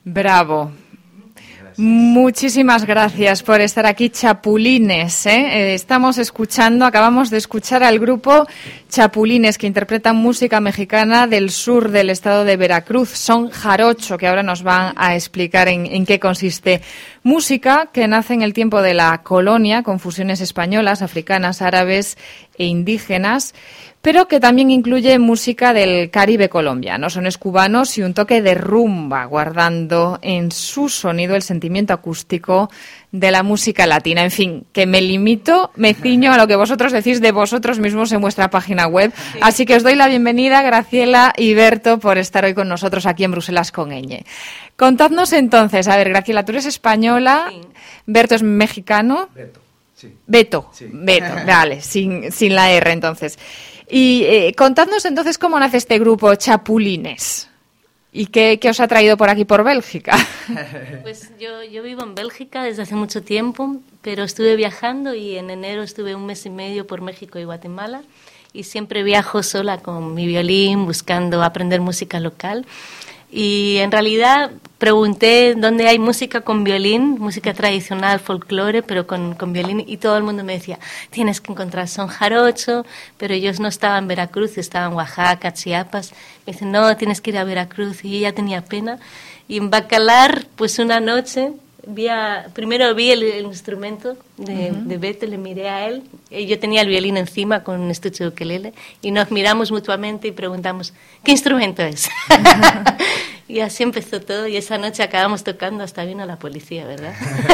Bravo. Muchísimas gracias por estar aquí, Chapulines. Acabamos de escuchar al grupo Chapulines, que interpretan música mexicana del sur del estado de Veracruz, son jarocho, que ahora nos van a explicar en qué consiste. Música que nace en el tiempo de la colonia, con fusiones españolas, africanas, árabes e indígenas, pero que también incluye música del Caribe colombiano, sones cubanos y un toque de rumba, guardando en su sonido el sentimiento acústico de la música latina. En fin, que me ciño a lo que vosotros decís de vosotros mismos en vuestra página web. Sí. Así que os doy la bienvenida, Graciela y Berto, por estar hoy con nosotros aquí en Bruselas con Eñe. Contadnos entonces, a ver, Graciela, tú eres española, sí. Berto es mexicano. Beto, sí. Beto, sí. Beto, vale, sin la R entonces. Y contadnos entonces cómo nace este grupo Chapulines y qué os ha traído por aquí, por Bélgica. Pues yo vivo en Bélgica desde hace mucho tiempo, pero estuve viajando y en enero estuve 1 mes y medio por México y Guatemala y siempre viajo sola con mi violín buscando aprender música local. Y en realidad pregunté dónde hay música con violín, música tradicional, folclore, pero con violín, y todo el mundo me decía, tienes que encontrar son jarocho, pero ellos no estaban en Veracruz, estaban en Oaxaca, Chiapas. Me dicen, no, tienes que ir a Veracruz, y yo ya tenía pena. Y en Bacalar, pues una noche, primero vi el instrumento de Beto, le miré a él, y yo tenía el violín encima con un estuche de ukelele, y nos miramos mutuamente y preguntamos, ¿qué instrumento es? Y así empezó todo, y esa noche acabamos tocando, hasta vino la policía, ¿verdad?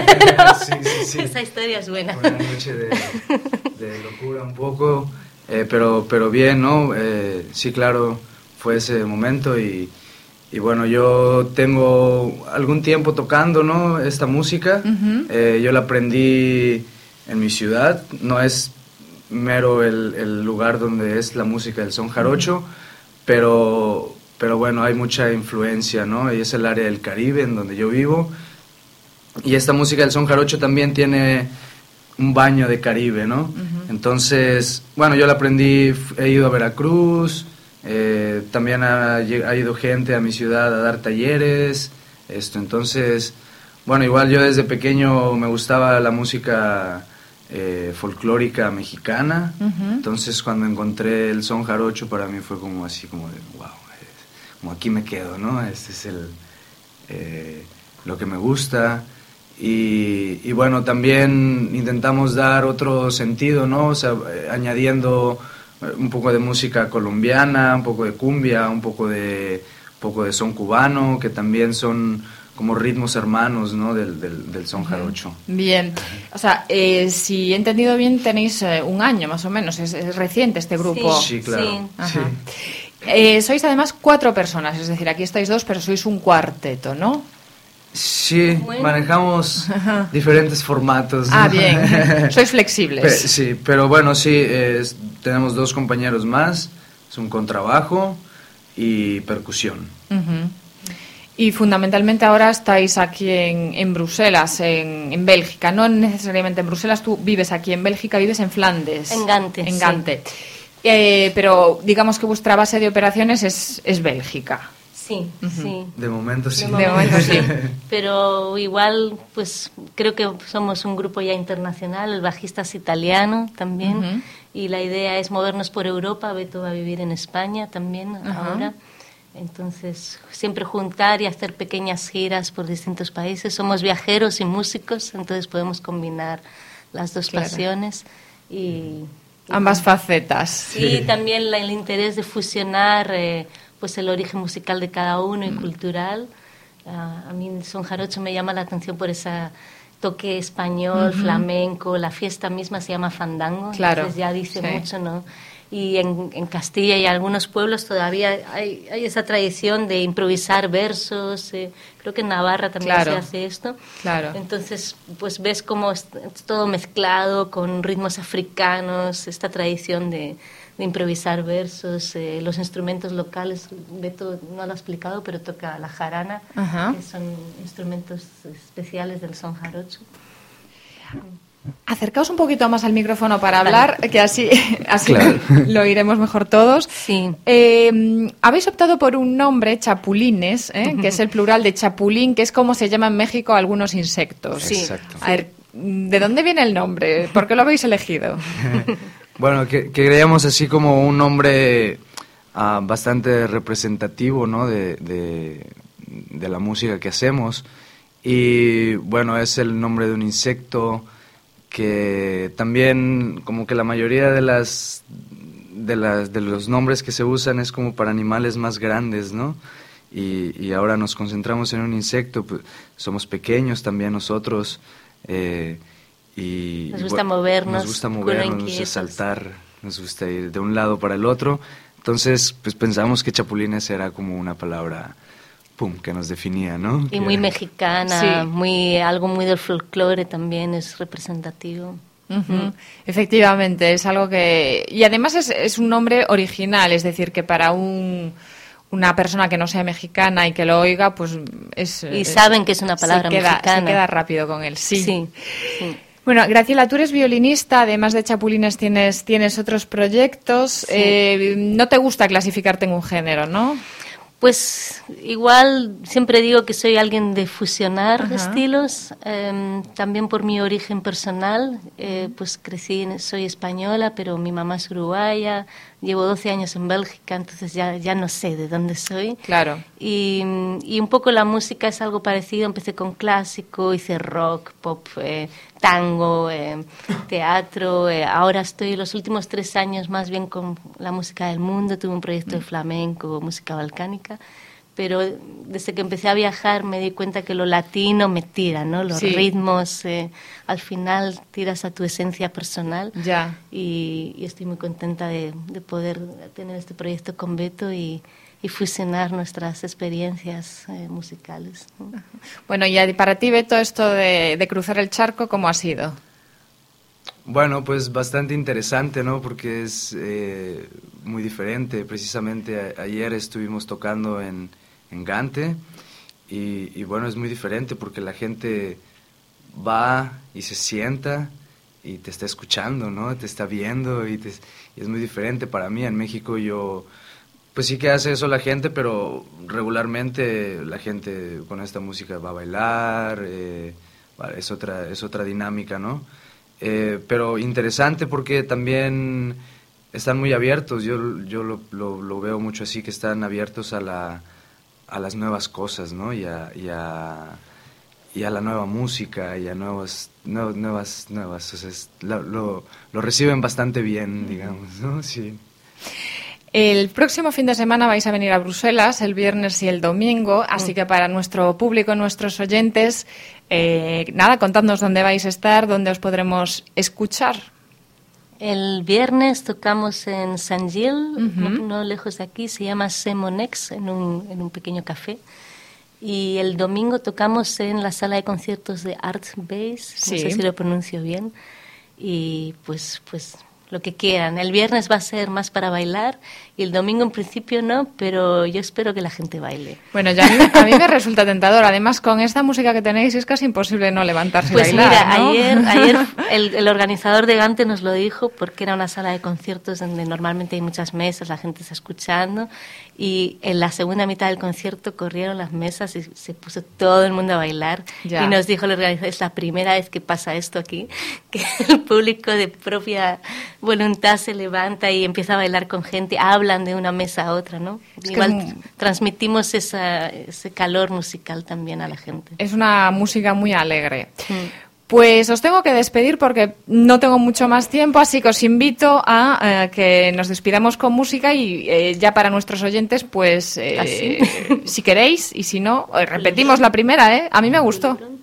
Sí. Esa historia es buena. Una noche de locura un poco, pero bien, ¿no? Sí, claro, fue ese momento y bueno, yo tengo algún tiempo tocando, ¿no? Esta música. Yo la aprendí en mi ciudad, no es mero el lugar donde es la música del son jarocho, pero bueno, hay mucha influencia, ¿no? Y es el área del Caribe en donde yo vivo. Y esta música del son jarocho también tiene un baño de Caribe, ¿no? Entonces, bueno, yo la aprendí, he ido a Veracruz, también ha ido gente a mi ciudad a dar talleres, entonces, bueno, igual yo desde pequeño me gustaba la música folclórica mexicana, entonces cuando encontré el son jarocho para mí fue como así, como de wow, como aquí me quedo, ¿no? Este es lo que me gusta. Y bueno, también intentamos dar otro sentido, ¿no? O sea, añadiendo un poco de música colombiana, un poco de cumbia, un poco de son cubano, que también son como ritmos hermanos, ¿no? del son jarocho. Bien, o sea, si he entendido bien, tenéis 1 año más o menos, es reciente este grupo. Sí, claro. Sí. Sois además 4 personas, es decir, aquí estáis 2, pero sois un cuarteto, ¿no? Sí, bueno, manejamos diferentes formatos, ¿no? Ah, bien, sois flexibles. Sí, pero bueno, sí, tenemos 2 compañeros más, es un contrabajo y percusión. Y fundamentalmente ahora estáis aquí en Bruselas, en Bélgica, no necesariamente en Bruselas, tú vives aquí en Bélgica, vives en Flandes. En Gante. En Gante. Sí. Pero digamos que vuestra base de operaciones es Bélgica. Sí, sí. De momento sí. De momento sí. Pero igual, pues creo que somos un grupo ya internacional, el bajista es italiano también, y la idea es movernos por Europa. Beto va a vivir en España también ahora. Entonces, siempre juntar y hacer pequeñas giras por distintos países. Somos viajeros y músicos, entonces podemos combinar las dos pasiones y ambas facetas. Sí, también el interés de fusionar pues el origen musical de cada uno y cultural. A mí el son jarocho me llama la atención por ese toque español, flamenco. La fiesta misma se llama fandango, entonces ya dice mucho, ¿no? Y en Castilla y algunos pueblos todavía hay esa tradición de improvisar versos. Creo que en Navarra también se hace esto. Claro. Entonces, pues ves cómo es todo mezclado con ritmos africanos, esta tradición de improvisar versos, los instrumentos locales. Beto no lo ha explicado, pero toca la jarana, que son instrumentos especiales del son jarocho. Acercaos un poquito más al micrófono para hablar, que así Claro. lo oiremos mejor todos. Sí. Habéis optado por un nombre, Chapulines, que es el plural de chapulín, que es como se llama en México algunos insectos. Sí. Exacto. A ver, ¿de dónde viene el nombre? ¿Por qué lo habéis elegido? Bueno, que creíamos así como un nombre bastante representativo, ¿no? de la música que hacemos. Y bueno, es el nombre de un insecto que también como que la mayoría de los nombres que se usan es como para animales más grandes, ¿no? Y ahora nos concentramos en un insecto, pues, somos pequeños también nosotros, y nos gusta movernos, nos gusta saltar, nos gusta ir de un lado para el otro. Entonces, pues pensamos que chapulines era como una palabra que nos definía, ¿no? Y muy mexicana, Sí. algo muy del folclore también, es representativo. Ujú. Efectivamente, es algo que... Y además es un nombre original, es decir, que para una persona que no sea mexicana y que lo oiga, pues Y saben que es una palabra mexicana. Se queda rápido con él, sí. Sí. Bueno, Graciela, tú eres violinista, además de Chapulines tienes otros proyectos. Sí. No te gusta clasificarte en un género, ¿no? Pues igual siempre digo que soy alguien de fusionar Ajá. estilos, también por mi origen personal, pues soy española, pero mi mamá es uruguaya, llevo 12 años en Bélgica, entonces ya no sé de dónde soy. Claro. Y un poco la música es algo parecido, empecé con clásico, hice rock, pop, tango, teatro, ahora estoy los últimos 3 años más bien con la música del mundo, tuve un proyecto de flamenco, música balcánica, pero desde que empecé a viajar me di cuenta que lo latino me tira, ¿no? Los Sí. ritmos, al final tiras a tu esencia personal. Ya. Y estoy muy contenta de poder tener este proyecto con Beto y fusionar nuestras experiencias musicales, ¿no? Bueno, y para ti, Beto, esto de cruzar el charco, ¿cómo ha sido? Bueno, pues bastante interesante, ¿no? Porque es muy diferente. Precisamente ayer estuvimos tocando en Gante y bueno, es muy diferente porque la gente va y se sienta y te está escuchando, ¿no? Te está viendo y es muy diferente para mí. En México pues sí que hace eso la gente, pero regularmente la gente con esta música va a bailar, es otra dinámica, ¿no? Pero interesante porque también están muy abiertos, yo lo veo mucho así, que están abiertos a las nuevas cosas, ¿no? Y a la nueva música y a nuevas, o sea, lo reciben bastante bien, digamos, ¿no? Sí. El próximo fin de semana vais a venir a Bruselas, el viernes y el domingo, así que para nuestro público, nuestros oyentes, contadnos dónde vais a estar, dónde os podremos escuchar. El viernes tocamos en Saint-Gilles, no lejos de aquí, se llama Semonex, en un pequeño café. Y el domingo tocamos en la sala de conciertos de Art Base, Sí. no sé si lo pronuncio bien, y pues lo que quieran. El viernes va a ser más para bailar y el domingo en principio no, pero yo espero que la gente baile. Bueno, ya a mí me resulta tentador. Además, con esta música que tenéis es casi imposible no levantarse Pues y bailar, mira, ¿no? ayer el organizador de Gante nos lo dijo porque era una sala de conciertos donde normalmente hay muchas mesas, la gente está escuchando y en la segunda mitad del concierto corrieron las mesas y se puso todo el mundo a bailar. Ya. Y nos dijo el organizador, es la primera vez que pasa esto aquí, que el público de propia voluntad se levanta y empieza a bailar con gente, hablan de una mesa a otra, ¿no? Es Igual transmitimos ese calor musical también a la gente. Es una música muy alegre. Pues os tengo que despedir porque no tengo mucho más tiempo, así que os invito a que nos despidamos con música y ya para nuestros oyentes, pues ¿Así? si queréis y si no, repetimos la primera, ¿eh? A mí me gustó.